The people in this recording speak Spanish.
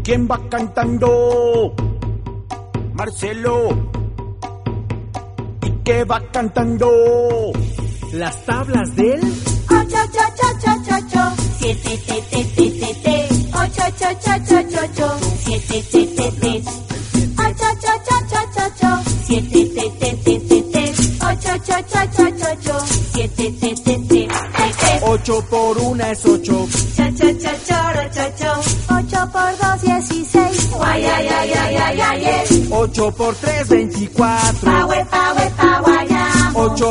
¿Quién va cantando? Marcelo. ¿Y qué va cantando? Las tablas del 8, 7, 8, 7, 7, 8 por 1 es 8. 8 por 2, 16. 8 por 3, 24. 8